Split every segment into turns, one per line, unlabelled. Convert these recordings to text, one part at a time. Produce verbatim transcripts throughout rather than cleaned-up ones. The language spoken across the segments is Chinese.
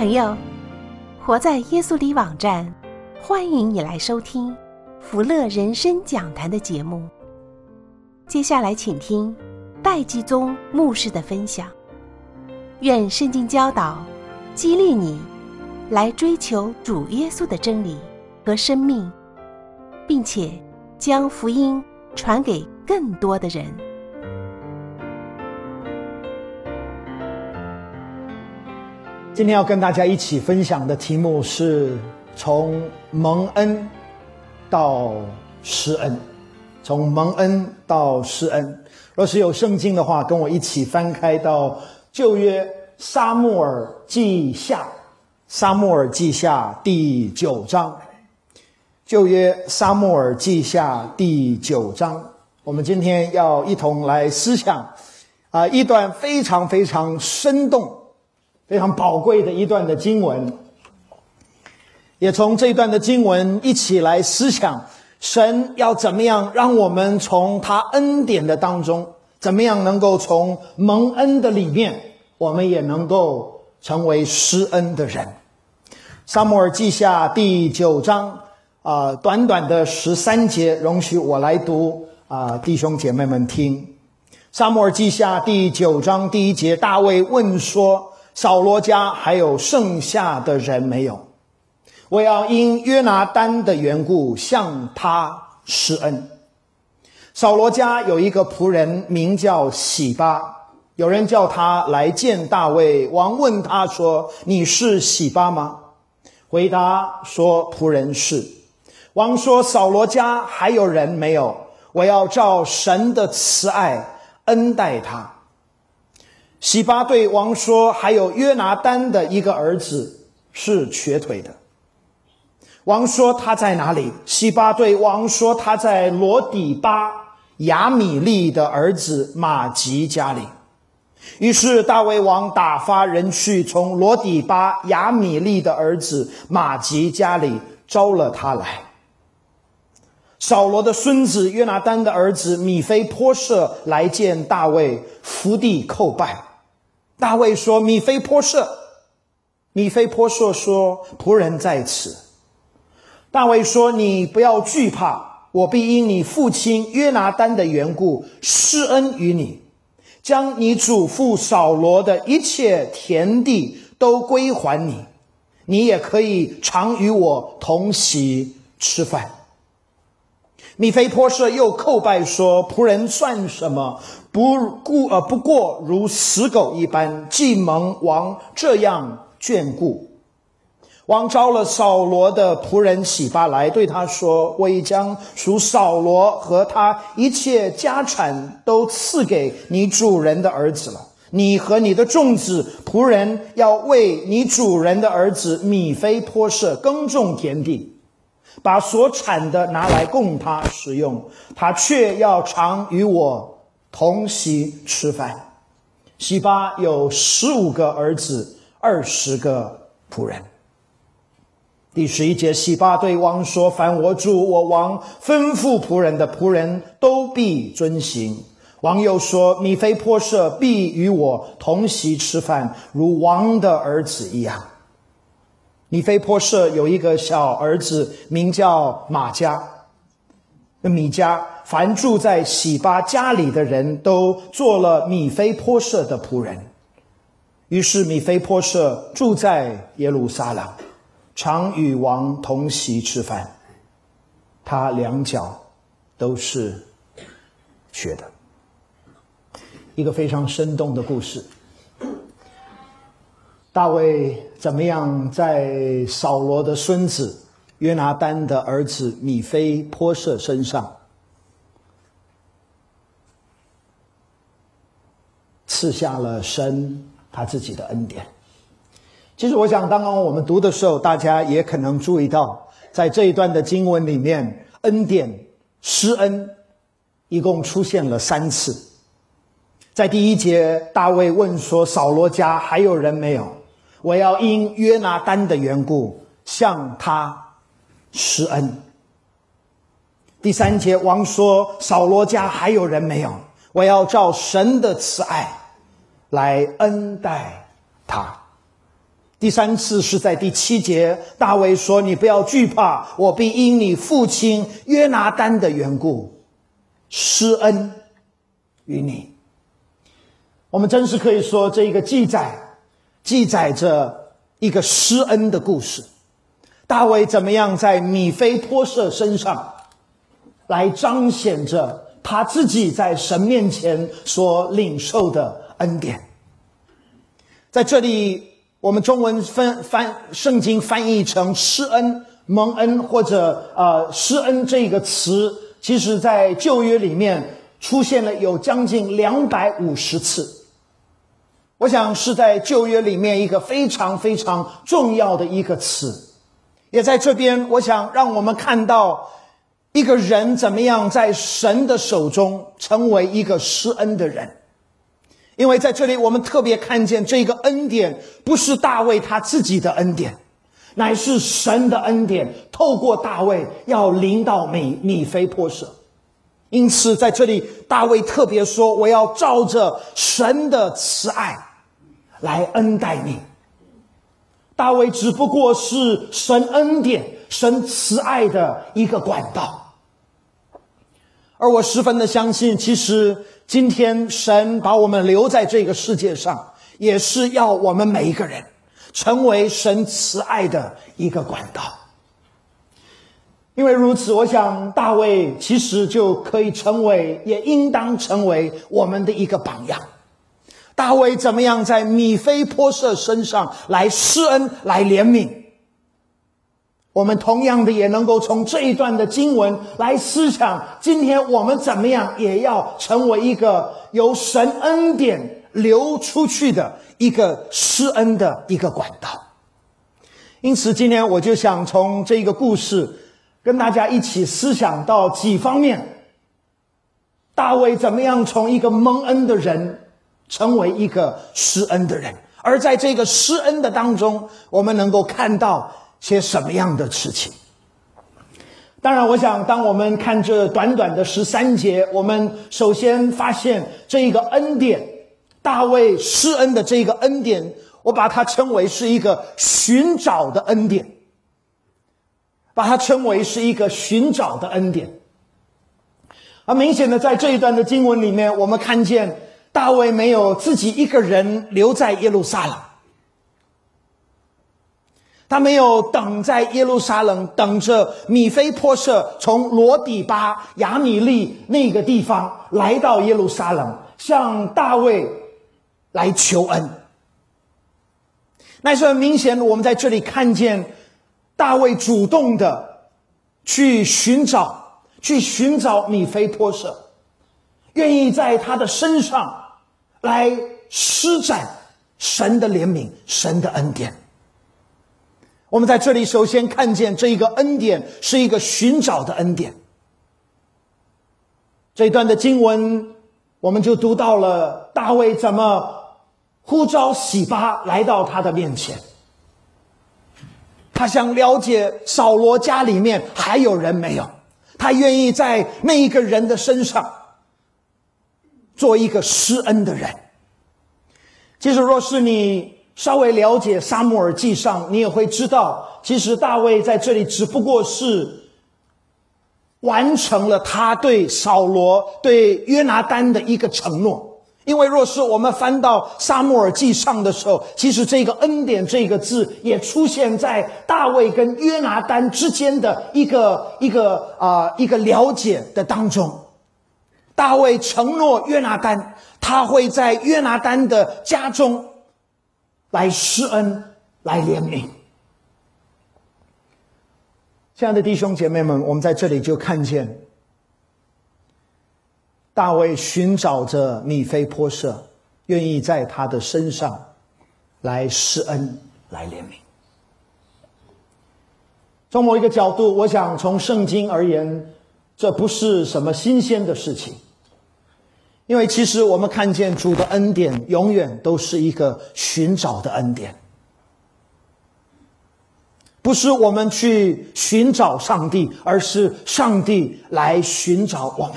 朋友，活在耶稣里网站，欢迎你来收听福乐人生讲坛的节目。接下来请听戴基宗牧师的分享。愿圣经教导激励你来追求主耶稣的真理和生命，并且将福音传给更多的人。
今天要跟大家一起分享的题目是从蒙恩到施恩。从蒙恩到施恩。若是有圣经的话，跟我一起翻开到旧约撒母耳记下，撒母耳记下第九章。旧约撒母耳记下第九章，我们今天要一同来思想啊、呃，一段非常非常生动非常宝贵的一段的经文，也从这一段的经文一起来思想神要怎么样让我们从他恩典的当中，怎么样能够从蒙恩的里面，我们也能够成为施恩的人。撒母耳记下第九章啊、呃，短短的十三节，容许我来读啊、呃，弟兄姐妹们听。撒母耳记下第九章第一节，大卫问说，扫罗家还有剩下的人没有？我要因约拿单的缘故向他施恩。扫罗家有一个仆人名叫洗巴，有人叫他来见大卫，王问他说，你是洗巴吗？回答说，仆人是。王说，扫罗家还有人没有？我要照神的慈爱恩待他。洗巴对王说，还有约拿单的一个儿子是瘸腿的。王说，他在哪里？洗巴对王说，他在罗底巴亚米利的儿子马吉家里。于是大卫王打发人去，从罗底巴亚米利的儿子马吉家里招了他来。扫罗的孙子约拿单的儿子米非波设来见大卫，伏地叩拜。大卫说，米非波设。米非波设说，仆人在此。大卫说，你不要惧怕，我必因你父亲约拿单的缘故施恩于你，将你祖父扫罗的一切田地都归还你，你也可以常与我同席吃饭。米非波设又叩拜说，仆人算什么？不顾呃不过如死狗一般，既蒙王这样眷顾。王招了扫罗的仆人洗巴来，对他说，我已将属扫罗和他一切家产都赐给你主人的儿子了。你和你的众子仆人要为你主人的儿子米非波设耕种田地，把所产的拿来供他使用，他却要常与我同席吃饭。洗巴有十五个儿子，二十个仆人。第十一节，洗巴对王说，凡我主我王吩咐仆人的，仆人都必遵行。王又说，米非波设必与我同席吃饭，如王的儿子一样。米非波设有一个小儿子，名叫马加。米加，凡住在洗巴家里的人都做了米非波设的仆人。于是米非波设住在耶路撒冷，常与王同席吃饭，他两脚都是瘸的。一个非常生动的故事。大卫怎么样在扫罗的孙子约拿单的儿子米非波设身上赐下了神他自己的恩典。其实我想刚刚我们读的时候，大家也可能注意到，在这一段的经文里面，恩典施恩一共出现了三次。在第一节，大卫问说，扫罗家还有人没有？我要因约拿单的缘故向他施恩。第三节，王说，扫罗家还有人没有？我要照神的慈爱来恩待他。 第三次是在第七节，大卫说：“你不要惧怕，我必因你父亲约拿单的缘故施恩于你。”我们真是可以说，这一个记载记载着一个施恩的故事。大卫怎么样在米非波设身上来彰显着他自己在神面前所领受的恩典。在这里我们中文翻翻圣经翻译成施恩、蒙恩或者呃施恩这个词，其实在旧约里面出现了有将近两百五十次。我想是在旧约里面一个非常非常重要的一个词。也在这边我想让我们看到一个人怎么样在神的手中成为一个施恩的人。因为在这里我们特别看见这个恩典不是大卫他自己的恩典，乃是神的恩典透过大卫要临到米米非波设。因此在这里大卫特别说，我要照着神的慈爱来恩待你。大卫只不过是神恩典、神慈爱的一个管道。而我十分的相信，其实今天神把我们留在这个世界上，也是要我们每一个人成为神慈爱的一个管道。因为如此，我想大卫其实就可以成为，也应当成为我们的一个榜样。大卫怎么样在米非波设身上来施恩、来怜悯，我们同样的也能够从这一段的经文来思想，今天我们怎么样也要成为一个由神恩典流出去的一个施恩的一个管道。因此今天我就想从这个故事跟大家一起思想到几方面，大卫怎么样从一个蒙恩的人成为一个施恩的人，而在这个施恩的当中，我们能够看到些什么样的事情。当然我想当我们看这短短的十三节，我们首先发现这个恩典，大卫施恩的这个恩典，我把它称为是一个寻找的恩典，把它称为是一个寻找的恩典。而明显的在这一段的经文里面，我们看见大卫没有自己一个人留在耶路撒冷，他没有等在耶路撒冷，等着米非波设从罗底巴亚米利那个地方来到耶路撒冷，向大卫来求恩。那是很明显，我们在这里看见大卫主动的去寻找去寻找米非波设，愿意在他的身上来施展神的怜悯、神的恩典。我们在这里首先看见这一个恩典是一个寻找的恩典。这一段的经文我们就读到了大卫怎么呼召洗巴来到他的面前，他想了解扫罗家里面还有人没有，他愿意在那一个人的身上做一个施恩的人。其实若是你稍微了解撒母耳记上，你也会知道，其实大卫在这里只不过是完成了他对扫罗、对约拿单的一个承诺。因为若是我们翻到撒母耳记上的时候，其实这个恩典这个字也出现在大卫跟约拿单之间的一个一个啊、呃、一个了解的当中。大卫承诺约拿单，他会在约拿单的家中来施恩、来怜悯。亲爱的弟兄姐妹们，我们在这里就看见大卫寻找着米非波设，愿意在他的身上来施恩、来怜悯。从某一个角度，我想从圣经而言，这不是什么新鲜的事情。因为其实我们看见主的恩典永远都是一个寻找的恩典，不是我们去寻找上帝，而是上帝来寻找我们。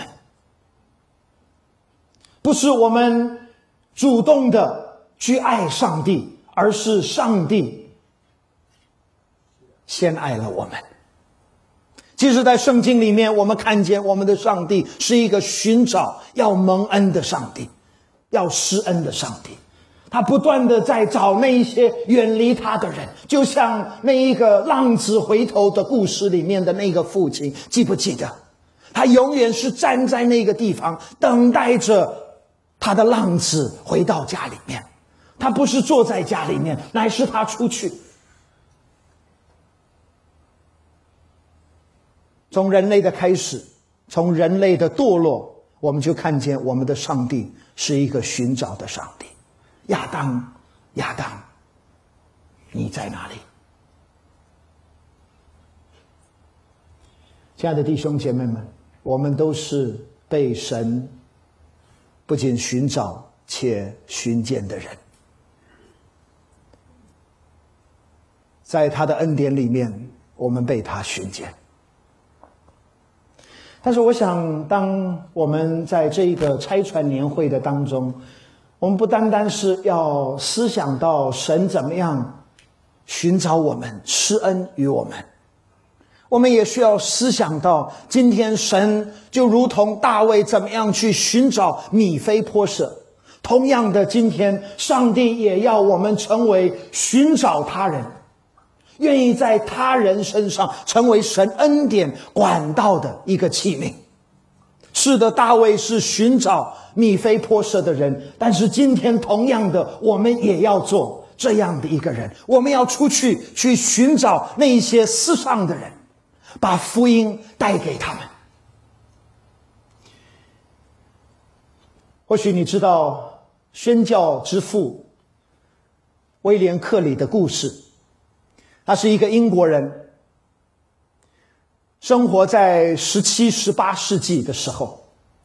不是我们主动的去爱上帝，而是上帝先爱了我们。其实在圣经里面，我们看见我们的上帝是一个寻找要蒙恩的上帝，要施恩的上帝。他不断的在找那一些远离他的人，就像那一个浪子回头的故事里面的那个父亲，记不记得？他永远是站在那个地方，等待着他的浪子回到家里面。他不是坐在家里面，乃是他出去。从人类的开始，从人类的堕落，我们就看见我们的上帝是一个寻找的上帝。亚当，亚当，你在哪里？亲爱的弟兄姐妹们，我们都是被神不仅寻找且寻见的人。在他的恩典里面，我们被他寻见。但是我想，当我们在这个拆船年会的当中，我们不单单是要思想到神怎么样寻找我们，施恩于我们，我们也需要思想到今天神就如同大卫怎么样去寻找米非波设，同样的，今天上帝也要我们成为寻找他人，愿意在他人身上成为神恩典管道的一个器皿。是的，大卫是寻找米非波设的人，但是今天同样的，我们也要做这样的一个人，我们要出去去寻找那些世上的人，把福音带给他们。或许你知道宣教之父威廉克里的故事。他是一个英国人，生活在十七、十八世纪的时候。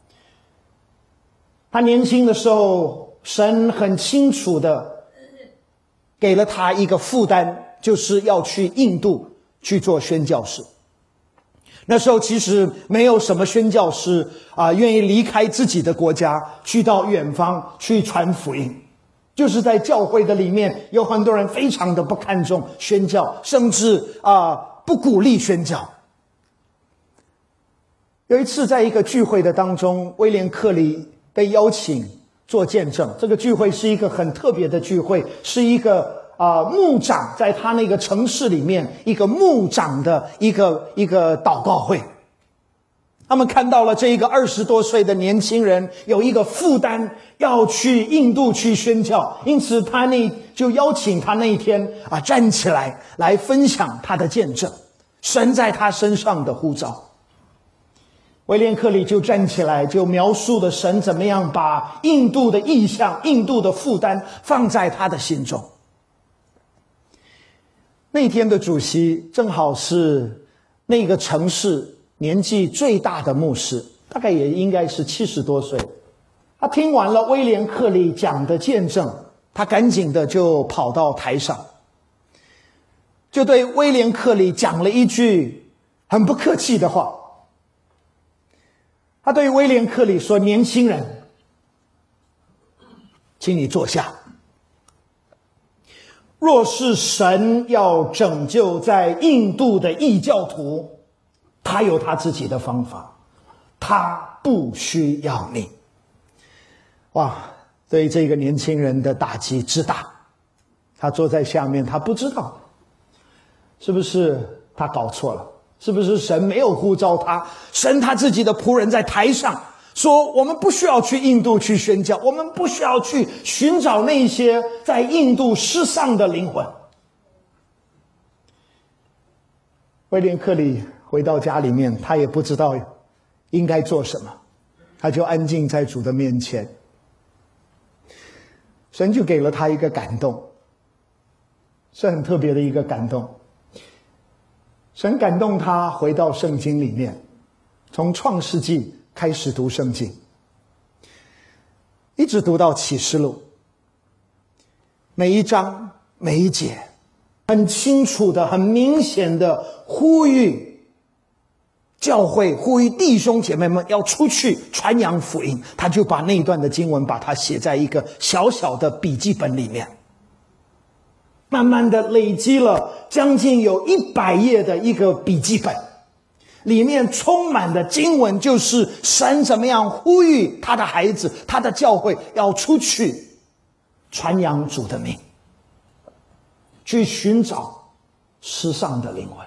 他年轻的时候，神很清楚的给了他一个负担，就是要去印度去做宣教士。那时候其实没有什么宣教师啊，愿意离开自己的国家，去到远方去传福音。就是在教会的里面，有很多人非常的不看重宣教，甚至啊、呃、不鼓励宣教。有一次在一个聚会的当中，威廉克里被邀请做见证。这个聚会是一个很特别的聚会，是一个啊、呃、牧长在他那个城市里面一个牧长的一个一个祷告会。他们看到了这一个二十多岁的年轻人有一个负担要去印度去宣教，因此他那就邀请他那一天啊站起来来分享他的见证，神在他身上的呼召。威廉克里就站起来，就描述了神怎么样把印度的意向、印度的负担放在他的心中。那天的主席正好是那个城市年纪最大的牧师，大概也应该是七十多岁。他听完了威廉克里讲的见证，他赶紧的就跑到台上，就对威廉克里讲了一句很不客气的话。他对威廉克里说：“年轻人，请你坐下。若是神要拯救在印度的异教徒，他有他自己的方法，他不需要你。”哇，对这个年轻人的打击之大，他坐在下面，他不知道是不是他搞错了，是不是神没有呼召他，神他自己的仆人在台上说，我们不需要去印度去宣教，我们不需要去寻找那些在印度失丧的灵魂。威廉克里回到家里面，他也不知道应该做什么，他就安静在主的面前。神就给了他一个感动，是很特别的一个感动。神感动他回到圣经里面，从创世纪开始读圣经，一直读到启示录，每一章每一节很清楚的、很明显的呼吁教会，呼吁弟兄姐妹们要出去传扬福音。他就把那一段的经文把它写在一个小小的笔记本里面。 慢慢的累积了将近有一百页的一个笔记本，里面充满的经文就是神怎么样呼吁他的孩子，他的教会要出去传扬主的名，去寻找失丧的灵魂，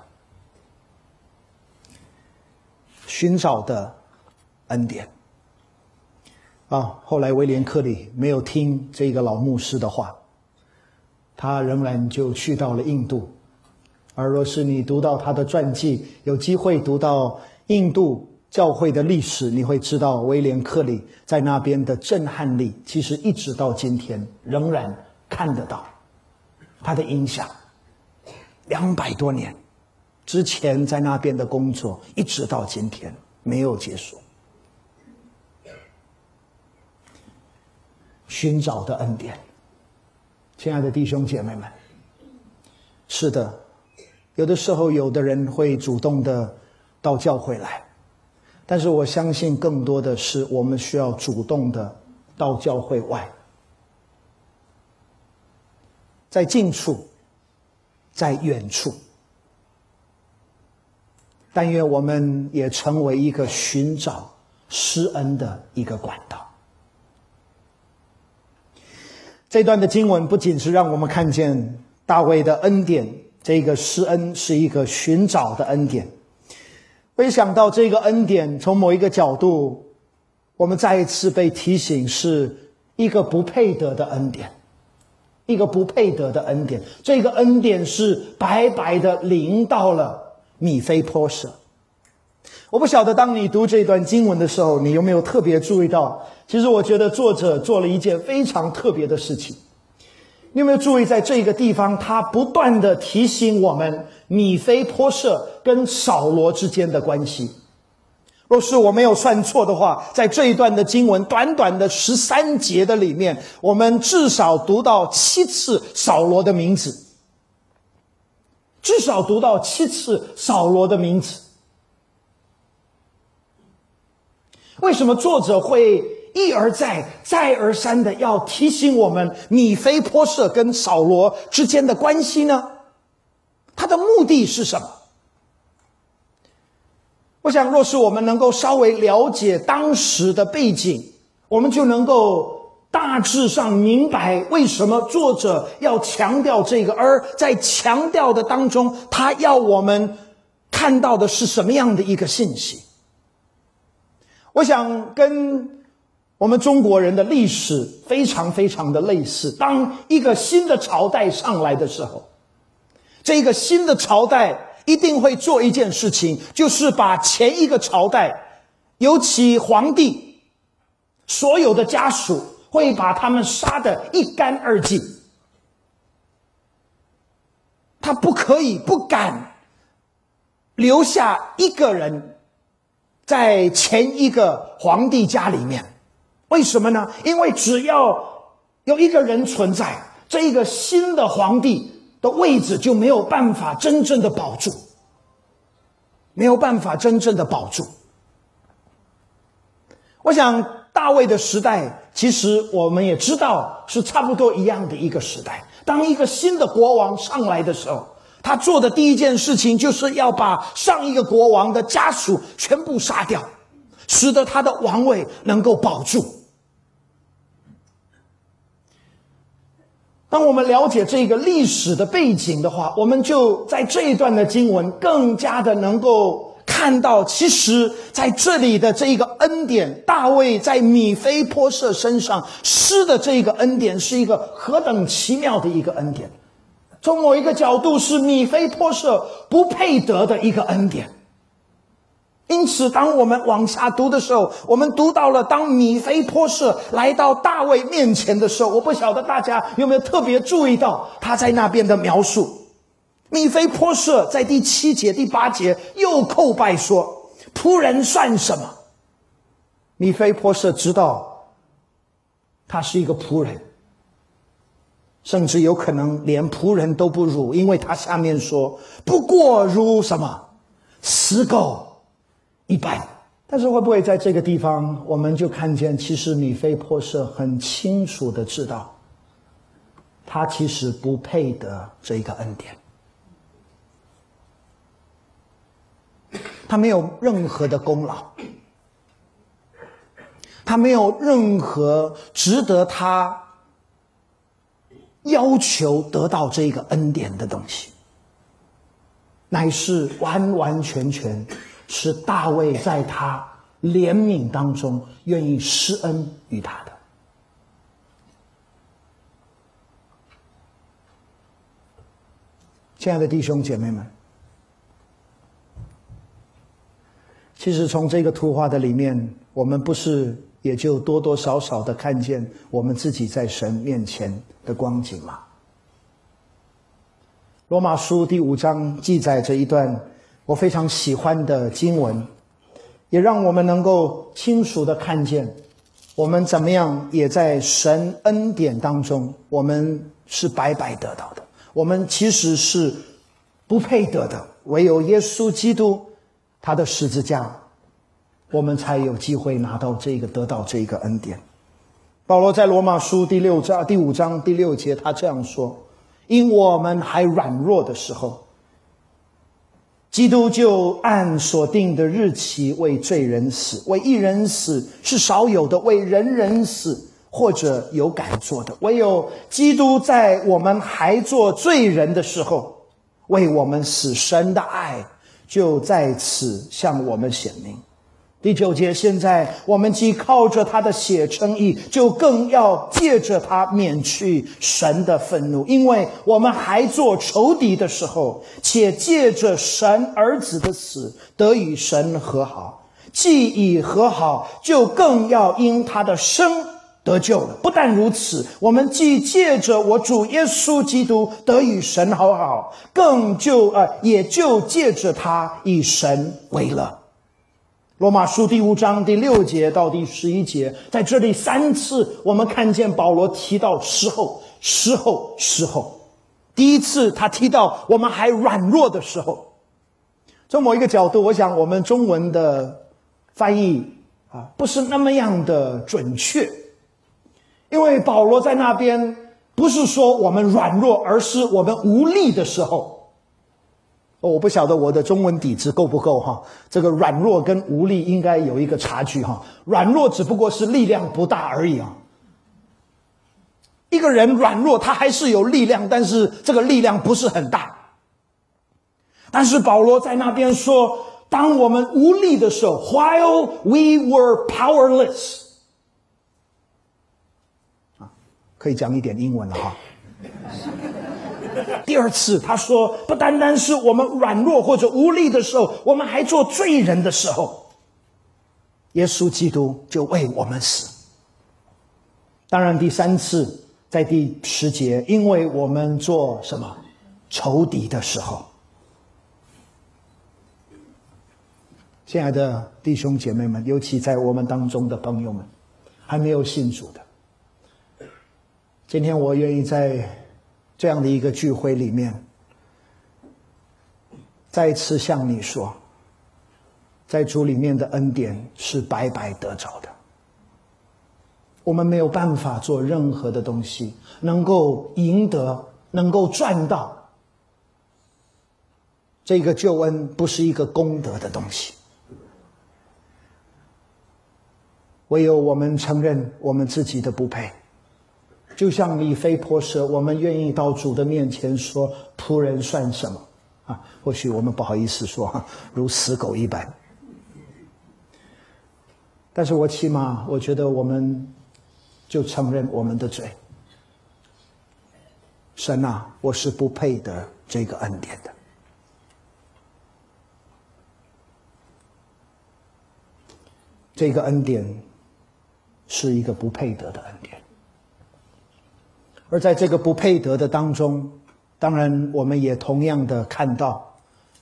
寻找的恩典啊。后来威廉·克里没有听这个老牧师的话，他仍然就去到了印度。而若是你读到他的传记，有机会读到印度教会的历史，你会知道威廉·克里在那边的震撼力，其实一直到今天仍然看得到他的影响。两百多年之前在那边的工作，一直到今天没有结束。寻找的恩典，亲爱的弟兄姐妹们，是的，有的时候有的人会主动的到教会来，但是我相信更多的是我们需要主动的到教会外，在近处，在远处，但愿我们也成为一个寻找施恩的一个管道。这段的经文不仅是让我们看见大卫的恩典，这个施恩是一个寻找的恩典。我也想到这个恩典从某一个角度，我们再一次被提醒是一个不配得的恩典，一个不配得的恩典。这个恩典是白白的临到了米非波设。我不晓得当你读这段经文的时候，你有没有特别注意到，其实我觉得作者做了一件非常特别的事情。你有没有注意在这个地方，他不断的提醒我们米非波设跟扫罗之间的关系。若是我没有算错的话，在这一段的经文短短的十三节的里面，我们至少读到七次扫罗的名字，至少读到七次扫罗的名字。为什么作者会一而再再而三的要提醒我们米非波设跟扫罗之间的关系呢？他的目的是什么？我想若是我们能够稍微了解当时的背景，我们就能够大致上明白为什么作者要强调这个，而在强调的当中，他要我们看到的是什么样的一个信息。我想跟我们中国人的历史非常非常的类似。当一个新的朝代上来的时候，这个新的朝代一定会做一件事情，就是把前一个朝代，尤其皇帝所有的家属，会把他们杀得一干二净。他不可以不敢留下一个人在前一个皇帝家里面。为什么呢？因为只要有一个人存在，这一个新的皇帝的位置就没有办法真正的保住，没有办法真正的保住。我想大卫的时代，其实我们也知道是差不多一样的一个时代。当一个新的国王上来的时候，他做的第一件事情就是要把上一个国王的家属全部杀掉，使得他的王位能够保住。当我们了解这个历史的背景的话，我们就在这一段的经文更加的能够看到，其实在这里的这个恩典，大卫在米非波设身上施的这个恩典是一个何等奇妙的一个恩典。从某一个角度是米非波设不配得的一个恩典。因此当我们往下读的时候，我们读到了当米非波设来到大卫面前的时候，我不晓得大家有没有特别注意到他在那边的描述。米非波设在第七节第八节又叩拜说，仆人算什么？米非波设知道他是一个仆人，甚至有可能连仆人都不如，因为他下面说不过如什么死狗一般。但是会不会在这个地方我们就看见，其实米非波设很清楚的知道他其实不配得这一个恩典，他没有任何的功劳，他没有任何值得他要求得到这个恩典的东西，乃是完完全全是大卫在他怜悯当中愿意施恩于他的。亲爱的弟兄姐妹们，其实从这个图画的里面，我们不是也就多多少少的看见我们自己在神面前的光景吗？罗马书第五章记载着一段我非常喜欢的经文，也让我们能够清楚的看见我们怎么样也在神恩典当中，我们是白白得到的，我们其实是不配得的，唯有耶稣基督他的十字架，我们才有机会拿到这个得到这个恩典。保罗在罗马书第六章第五章第六节他这样说，因我们还软弱的时候，基督就按所定的日期为罪人死，为义人死是少有的，为人人死或者有敢做的，唯有基督在我们还做罪人的时候为我们死，神的爱就在此向我们显明。第九节，现在我们既靠着他的血称义，就更要借着他免去神的愤怒，因为我们还做仇敌的时候，且借着神儿子的死得与神和好，既已和好，就更要因他的生得救了。不但如此，我们既借着我主耶稣基督得与神和好，更就呃也就借着他以神为乐。罗马书第五章第六节到第十一节，在这里三次我们看见保罗提到时候时候时候。第一次他提到我们还软弱的时候，从某一个角度，我想我们中文的翻译啊不是那么样的准确，因为保罗在那边不是说我们软弱，而是我们无力的时候。我不晓得我的中文底子够不够哈，这个软弱跟无力应该有一个差距哈。软弱只不过是力量不大而已啊。一个人软弱，他还是有力量，但是这个力量不是很大。但是保罗在那边说，当我们无力的时候 ，while we were powerless， 啊，可以讲一点英文了哈。第二次他说，不单单是我们软弱或者无力的时候，我们还做罪人的时候，耶稣基督就为我们死。当然第三次在第十节，因为我们做什么仇敌的时候。亲爱的弟兄姐妹们，尤其在我们当中的朋友们还没有信主的，今天我愿意在这样的一个聚会里面再一次向你说，在主里面的恩典是白白得着的，我们没有办法做任何的东西能够赢得，能够赚到这个救恩，不是一个功德的东西，唯有我们承认我们自己的不配，就像以非波舍，我们愿意到主的面前说，仆人算什么啊？或许我们不好意思说，如死狗一般。但是我起码我觉得我们就承认我们的罪。神啊，我是不配得这个恩典的。这个恩典是一个不配得的恩典。而在这个不配得的当中，当然我们也同样的看到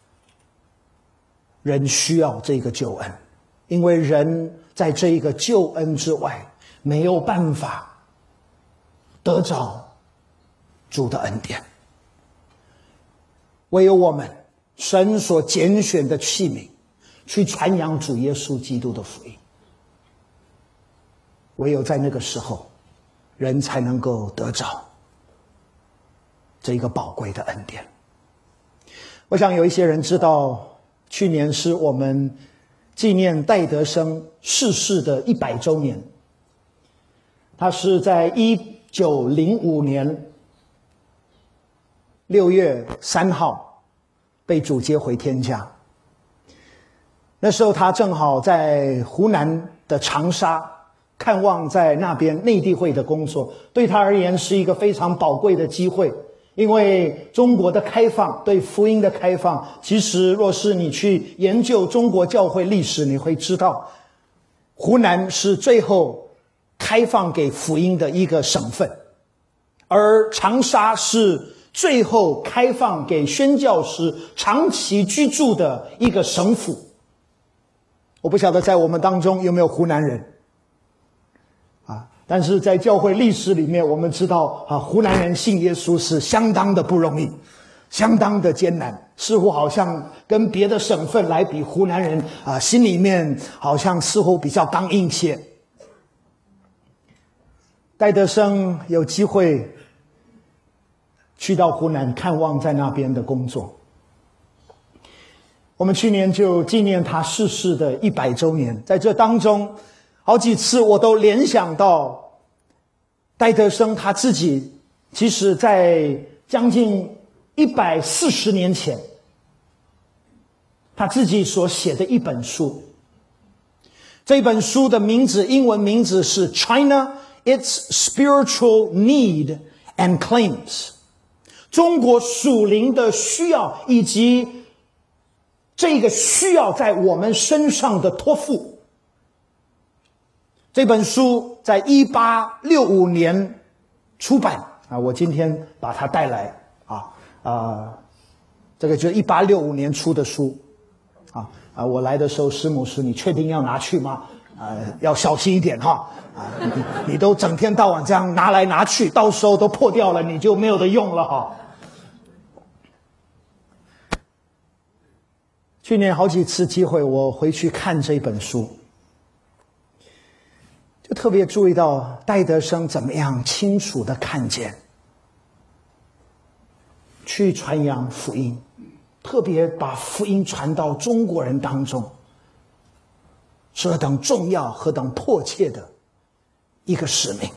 人需要这个救恩，因为人在这一个救恩之外没有办法得着主的恩典，唯有我们神所拣选的器皿去传扬主耶稣基督的福音，唯有在那个时候人才能够得着这一个宝贵的恩典。我想有一些人知道，去年是我们纪念戴德生逝世的一百周年。他是在一九零五年六月三号被主接回天家。那时候他正好在湖南的长沙看望在那边内地会的工作，对他而言是一个非常宝贵的机会。因为中国的开放，对福音的开放，其实若是你去研究中国教会历史，你会知道湖南是最后开放给福音的一个省份，而长沙是最后开放给宣教师长期居住的一个省府。我不晓得在我们当中有没有湖南人啊？但是在教会历史里面，我们知道啊，湖南人信耶稣是相当的不容易，相当的艰难，似乎好像跟别的省份来比，湖南人啊心里面好像似乎比较刚硬些。戴德生有机会去到湖南看望在那边的工作。我们去年就纪念他逝世的一百周年，在这当中好几次我都联想到戴德生他自己，其实在将近一百四十年前他自己所写的一本书。这本书的名字，英文名字是 China Its Spiritual Need and Claims， 中国属灵的需要以及这个需要在我们身上的托付。这本书在一八六五年出版啊，我今天把它带来啊啊、呃，这个就是一八六五年出的书啊啊，我来的时候，师母说：“你确定要拿去吗？啊、呃，要小心一点哈啊，你你都整天到晚这样拿来拿去，到时候都破掉了，你就没有的用了哈。”去年好几次机会，我回去看这本书，就特别注意到戴德生怎么样清楚的看见，去传扬福音，特别把福音传到中国人当中，是何等重要、何等迫切的一个使命。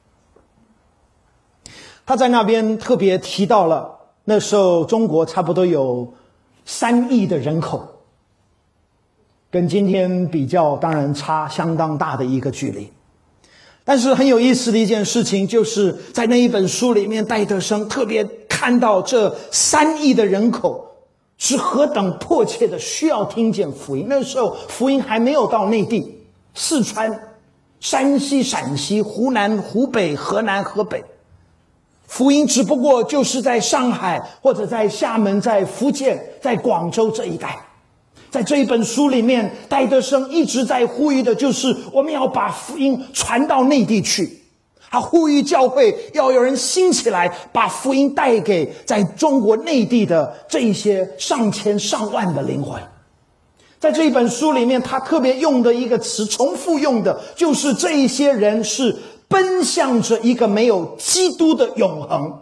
他在那边特别提到了，那时候中国差不多有三亿的人口，跟今天比较当然差相当大的一个距离。但是很有意思的一件事情，就是在那一本书里面，戴德生特别看到这三亿的人口是何等迫切的需要听见福音。那时候福音还没有到内地，四川、山西、陕西、湖南、湖北、河南、河北，福音只不过就是在上海或者在厦门、在福建、在广州这一带。在这一本书里面，戴德生一直在呼吁的就是我们要把福音传到内地去。他呼吁教会要有人兴起来，把福音带给在中国内地的这一些上千上万的灵魂。在这一本书里面，他特别用的一个词，重复用的就是这一些人是奔向着一个没有基督的永恒，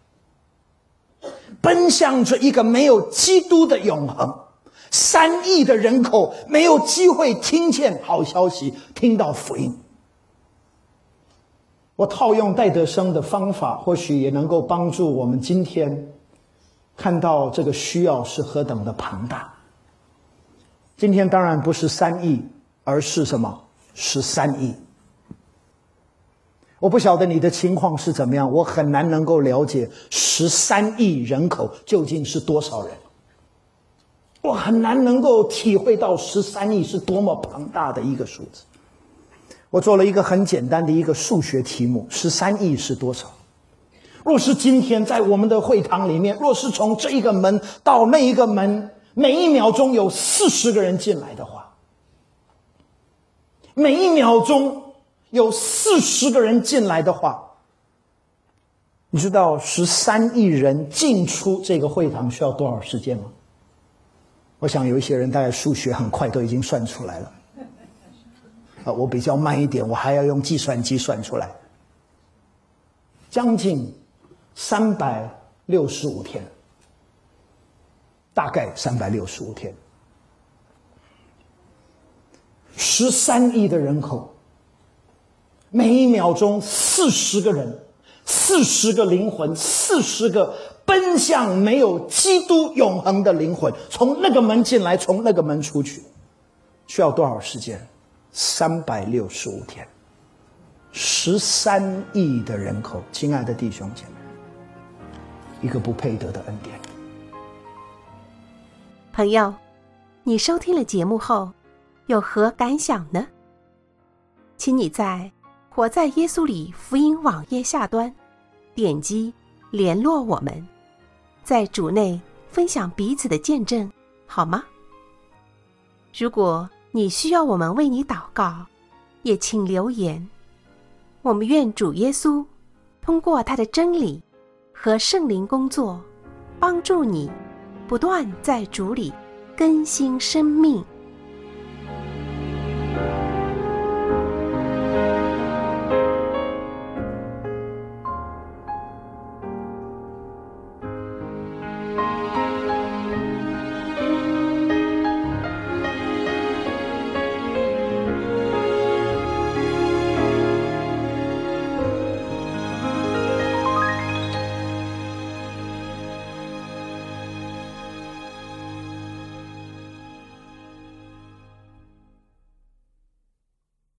奔向着一个没有基督的永恒。三亿的人口没有机会听见好消息，听到福音。我套用戴德生的方法，或许也能够帮助我们今天看到这个需要是何等的庞大。今天当然不是三亿，而是什么？十三亿。我不晓得你的情况是怎么样，我很难能够了解十三亿人口究竟是多少人。我很难能够体会到十三亿是多么庞大的一个数字。我做了一个很简单的一个数学题目，十三亿是多少？若是今天在我们的会堂里面，若是从这一个门到那一个门，每一秒钟有四十个人进来的话，每一秒钟有四十个人进来的话，你知道十三亿人进出这个会堂需要多少时间吗？我想有一些人大概数学很快都已经算出来了，啊，我比较慢一点，我还要用计算机算出来。将近三百六十五天，大概三百六十五天。十三亿的人口，每一秒钟四十个人，四十个灵魂，四十个奔向没有基督永恒的灵魂，从那个门进来，从那个门出去，需要多少时间？三百六十五天。十三亿的人口，亲爱的弟兄姐妹，一个不配得的恩典。
朋友，你收听了节目后有何感想呢？请你在活在耶稣里福音网页下端点击联络我们，在主内分享彼此的见证，好吗？如果你需要我们为你祷告，也请留言。我们愿主耶稣通过他的真理和圣灵工作，帮助你不断在主里更新生命。